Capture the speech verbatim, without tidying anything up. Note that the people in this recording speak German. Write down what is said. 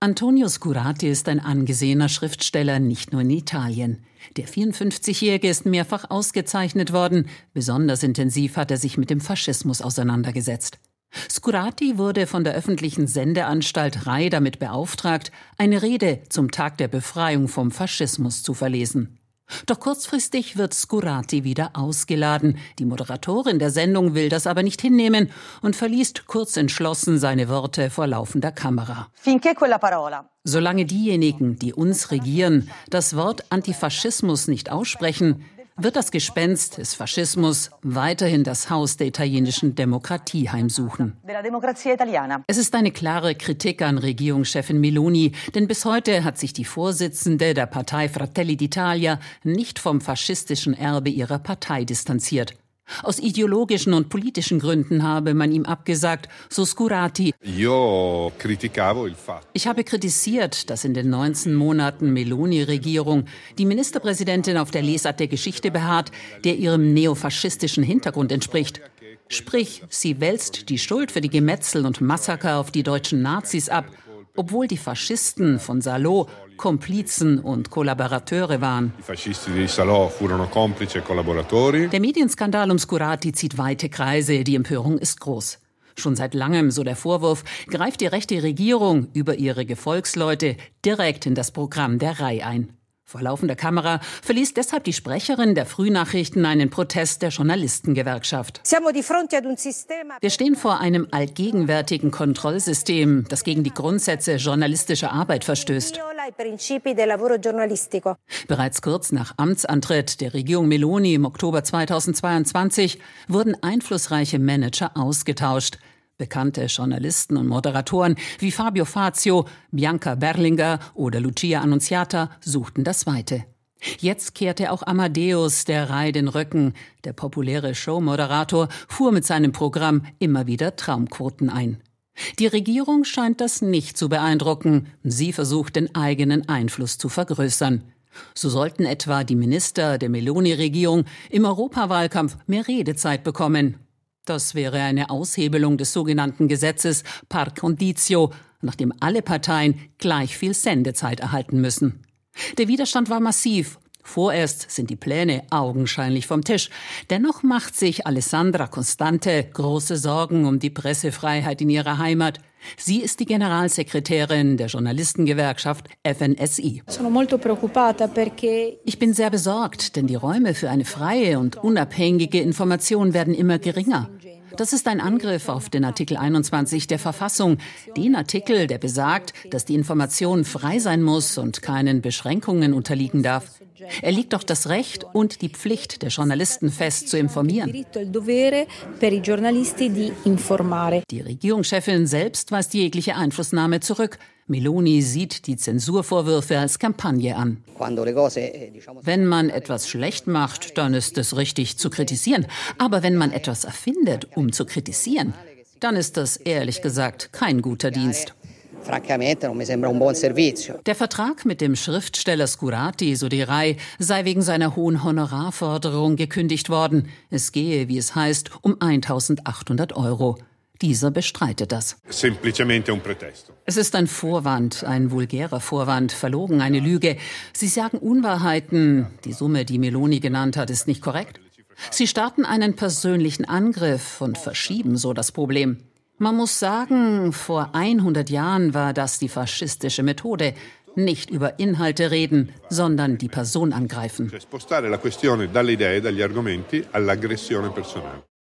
Antonio Scurati ist ein angesehener Schriftsteller, nicht nur in Italien. Der vierundfünfzigjährige ist mehrfach ausgezeichnet worden. Besonders intensiv hat er sich mit dem Faschismus auseinandergesetzt. Scurati wurde von der öffentlichen Sendeanstalt Rai damit beauftragt, eine Rede zum Tag der Befreiung vom Faschismus zu verlesen. Doch kurzfristig wird Scurati wieder ausgeladen. Die Moderatorin der Sendung will das aber nicht hinnehmen und verliest kurz entschlossen seine Worte vor laufender Kamera. Solange diejenigen, die uns regieren, das Wort Antifaschismus nicht aussprechen, wird das Gespenst des Faschismus weiterhin das Haus der italienischen Demokratie heimsuchen. Es ist eine klare Kritik an Regierungschefin Meloni, denn bis heute hat sich die Vorsitzende der Partei Fratelli d'Italia nicht vom faschistischen Erbe ihrer Partei distanziert. Aus ideologischen und politischen Gründen habe man ihm abgesagt, so Scurati. Ich habe kritisiert, dass in den neunzehn Monaten Meloni-Regierung die Ministerpräsidentin auf der Lesart der Geschichte beharrt, der ihrem neofaschistischen Hintergrund entspricht. Sprich, sie wälzt die Schuld für die Gemetzel und Massaker auf die deutschen Nazis ab, obwohl die Faschisten von Salò Komplizen und Kollaborateure waren. Der Medienskandal um Scurati zieht weite Kreise, die Empörung ist groß. Schon seit langem, so der Vorwurf, greift die rechte Regierung über ihre Gefolgsleute direkt in das Programm der Rai ein. Vor laufender Kamera verließ deshalb die Sprecherin der Frühnachrichten einen Protest der Journalistengewerkschaft. Wir stehen vor einem allgegenwärtigen Kontrollsystem, das gegen die Grundsätze journalistischer Arbeit verstößt. Bereits kurz nach Amtsantritt der Regierung Meloni im Oktober zweitausendzweiundzwanzig wurden einflussreiche Manager ausgetauscht. Bekannte Journalisten und Moderatoren wie Fabio Fazio, Bianca Berlinguer oder Lucia Annunziata suchten das Weite. Jetzt kehrte auch Amadeus der Rai den Rücken. Der populäre Showmoderator fuhr mit seinem Programm immer wieder Traumquoten ein. Die Regierung scheint das nicht zu beeindrucken. Sie versucht, den eigenen Einfluss zu vergrößern. So sollten etwa die Minister der Meloni-Regierung im Europawahlkampf mehr Redezeit bekommen. Das wäre eine Aushebelung des sogenannten Gesetzes Par Condicio, nachdem alle Parteien gleich viel Sendezeit erhalten müssen. Der Widerstand war massiv. Vorerst sind die Pläne augenscheinlich vom Tisch. Dennoch macht sich Alessandra Constante große Sorgen um die Pressefreiheit in ihrer Heimat. Sie ist die Generalsekretärin der Journalistengewerkschaft F N S I. Ich bin sehr besorgt, denn die Räume für eine freie und unabhängige Information werden immer geringer. Das ist ein Angriff auf den Artikel einundzwanzig der Verfassung, den Artikel, der besagt, dass die Information frei sein muss und keinen Beschränkungen unterliegen darf. Er legt doch das Recht und die Pflicht der Journalisten fest, zu informieren. Die Regierungschefin selbst weist jegliche Einflussnahme zurück. Meloni sieht die Zensurvorwürfe als Kampagne an. Wenn man etwas schlecht macht, dann ist es richtig zu kritisieren. Aber wenn man etwas erfindet, um zu kritisieren, dann ist das ehrlich gesagt kein guter Dienst. Der Vertrag mit dem Schriftsteller Scurati, so die Rai, sei wegen seiner hohen Honorarforderung gekündigt worden. Es gehe, wie es heißt, um eintausendachthundert Euro. Dieser bestreitet das. Es ist ein Vorwand, ein vulgärer Vorwand, verlogen, eine Lüge. Sie sagen Unwahrheiten. Die Summe, die Meloni genannt hat, ist nicht korrekt. Sie starten einen persönlichen Angriff und verschieben so das Problem. Man muss sagen, vor hundert Jahren war das die faschistische Methode. Nicht über Inhalte reden, sondern die Person angreifen.